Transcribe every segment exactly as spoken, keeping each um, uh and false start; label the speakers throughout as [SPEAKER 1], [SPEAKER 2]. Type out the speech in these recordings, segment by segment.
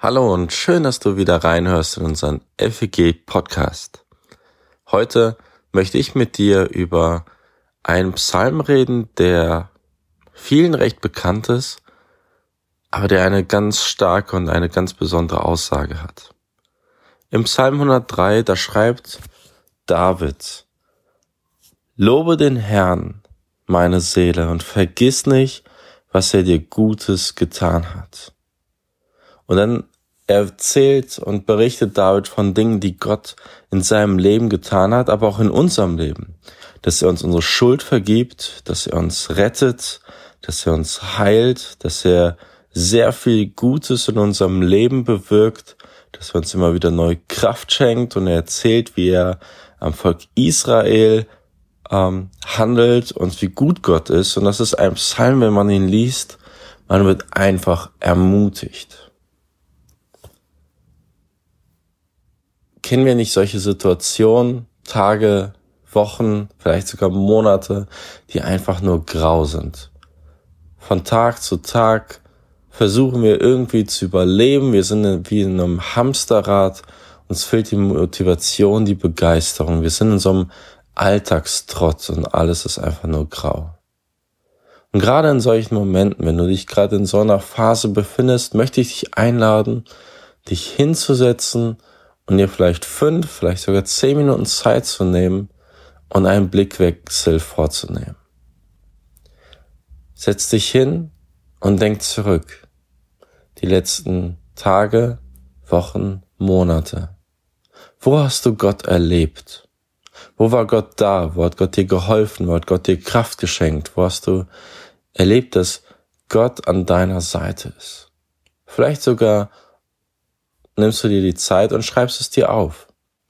[SPEAKER 1] Hallo und schön, dass du wieder reinhörst in unseren F E G-Podcast. Heute möchte ich mit dir über einen Psalm reden, der vielen recht bekannt ist, aber der eine ganz starke und eine ganz besondere Aussage hat. Im Psalm hundertdrei, da schreibt David: Lobe den Herrn, meine Seele, und vergiss nicht, was er dir Gutes getan hat. Und dann erzählt und berichtet David von Dingen, die Gott in seinem Leben getan hat, aber auch in unserem Leben. Dass er uns unsere Schuld vergibt, dass er uns rettet, dass er uns heilt, dass er sehr viel Gutes in unserem Leben bewirkt, dass er uns immer wieder neue Kraft schenkt, und er erzählt, wie er am Volk Israel ähm, handelt und wie gut Gott ist. Und das ist ein Psalm, wenn man ihn liest, man wird einfach ermutigt. Kennen wir nicht solche Situationen, Tage, Wochen, vielleicht sogar Monate, die einfach nur grau sind? Von Tag zu Tag versuchen wir irgendwie zu überleben. Wir sind wie in einem Hamsterrad. Uns fehlt die Motivation, die Begeisterung. Wir sind in so einem Alltagstrotz und alles ist einfach nur grau. Und gerade in solchen Momenten, wenn du dich gerade in so einer Phase befindest, möchte ich dich einladen, dich hinzusetzen und dir vielleicht fünf, vielleicht sogar zehn Minuten Zeit zu nehmen und einen Blickwechsel vorzunehmen. Setz dich hin und denk zurück. Die letzten Tage, Wochen, Monate. Wo hast du Gott erlebt? Wo war Gott da? Wo hat Gott dir geholfen? Wo hat Gott dir Kraft geschenkt? Wo hast du erlebt, dass Gott an deiner Seite ist? Vielleicht sogar nimmst du dir die Zeit und schreibst es dir auf.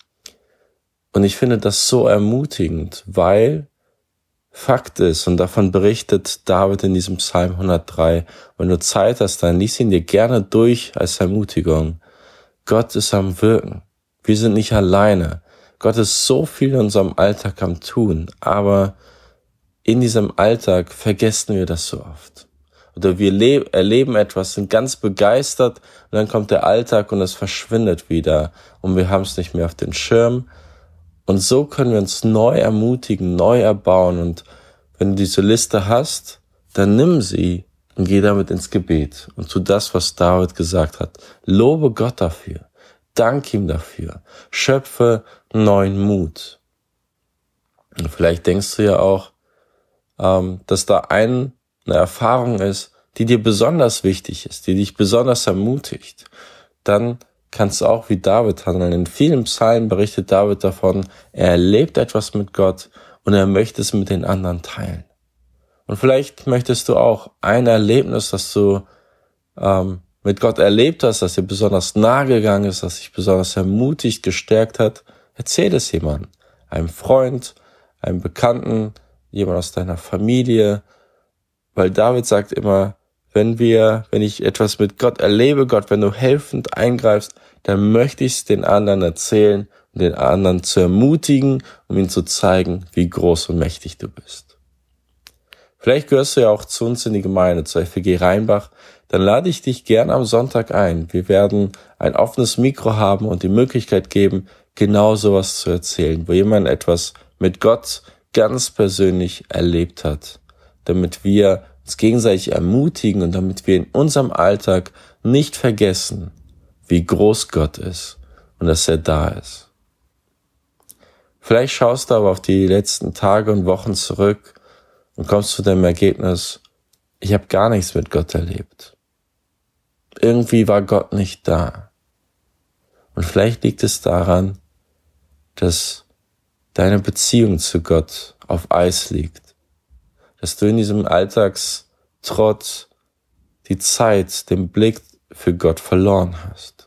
[SPEAKER 1] Und ich finde das so ermutigend, weil Fakt ist, und davon berichtet David in diesem Psalm hundertdrei, wenn du Zeit hast, dann lies ihn dir gerne durch als Ermutigung. Gott ist am Wirken. Wir sind nicht alleine. Gott ist so viel in unserem Alltag am Tun, aber in diesem Alltag vergessen wir das so oft. Oder wir le- erleben etwas, sind ganz begeistert, und dann kommt der Alltag und es verschwindet wieder und wir haben es nicht mehr auf den Schirm. Und so können wir uns neu ermutigen, neu erbauen. Und wenn du diese Liste hast, dann nimm sie und geh damit ins Gebet und tu das, was David gesagt hat. Lobe Gott dafür, dank ihm dafür, schöpfe neuen Mut. Und vielleicht denkst du ja auch, ähm, dass da ein eine Erfahrung ist, die dir besonders wichtig ist, die dich besonders ermutigt, dann kannst du auch wie David handeln. In vielen Psalmen berichtet David davon, er erlebt etwas mit Gott und er möchte es mit den anderen teilen. Und vielleicht möchtest du auch ein Erlebnis, das du ähm, mit Gott erlebt hast, das dir besonders nahe gegangen ist, das dich besonders ermutigt, gestärkt hat, erzähl es jemandem, einem Freund, einem Bekannten, jemand aus deiner Familie. Weil David sagt immer, wenn wir, wenn ich etwas mit Gott erlebe, Gott, wenn du helfend eingreifst, dann möchte ich es den anderen erzählen, um den anderen zu ermutigen, um ihnen zu zeigen, wie groß und mächtig du bist. Vielleicht gehörst du ja auch zu uns in die Gemeinde, zur F E G Rheinbach. Dann lade ich dich gerne am Sonntag ein. Wir werden ein offenes Mikro haben und die Möglichkeit geben, genau sowas zu erzählen, wo jemand etwas mit Gott ganz persönlich erlebt hat, damit wir uns gegenseitig ermutigen und damit wir in unserem Alltag nicht vergessen, wie groß Gott ist und dass er da ist. Vielleicht schaust du aber auf die letzten Tage und Wochen zurück und kommst zu dem Ergebnis, ich habe gar nichts mit Gott erlebt. Irgendwie war Gott nicht da. Und vielleicht liegt es daran, dass deine Beziehung zu Gott auf Eis liegt. Dass du in diesem Alltagstrotz die Zeit, den Blick für Gott verloren hast.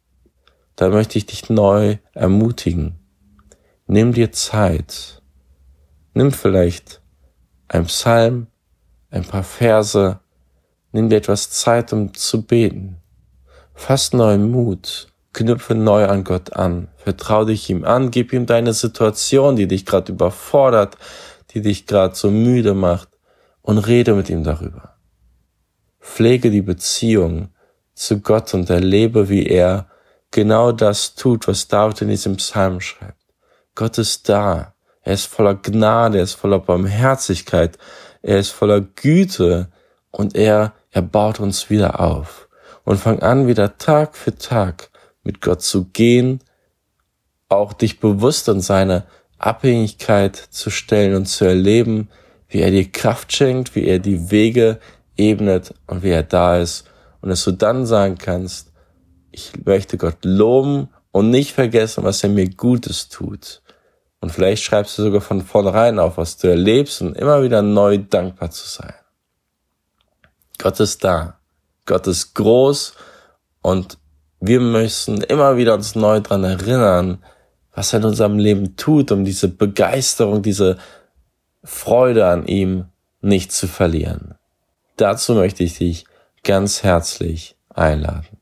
[SPEAKER 1] Da möchte ich dich neu ermutigen. Nimm dir Zeit. Nimm vielleicht einen Psalm, ein paar Verse. Nimm dir etwas Zeit, um zu beten. Fass neuen Mut. Knüpfe neu an Gott an. Vertrau dich ihm an. Gib ihm deine Situation, die dich gerade überfordert, die dich gerade so müde macht, und rede mit ihm darüber. Pflege die Beziehung zu Gott und erlebe, wie er genau das tut, was David in diesem Psalm schreibt. Gott ist da. Er ist voller Gnade, er ist voller Barmherzigkeit, er ist voller Güte und er, er baut uns wieder auf. Und fang an, wieder Tag für Tag mit Gott zu gehen, auch dich bewusst an seine Abhängigkeit zu stellen und zu erleben, wie er dir Kraft schenkt, wie er die Wege ebnet und wie er da ist. Und dass du dann sagen kannst, ich möchte Gott loben und nicht vergessen, was er mir Gutes tut. Und vielleicht schreibst du sogar von vornherein auf, was du erlebst und immer wieder neu dankbar zu sein. Gott ist da. Gott ist groß und wir müssen immer wieder uns neu daran erinnern, was er in unserem Leben tut, um diese Begeisterung, diese Freude an ihm nicht zu verlieren. Dazu möchte ich dich ganz herzlich einladen.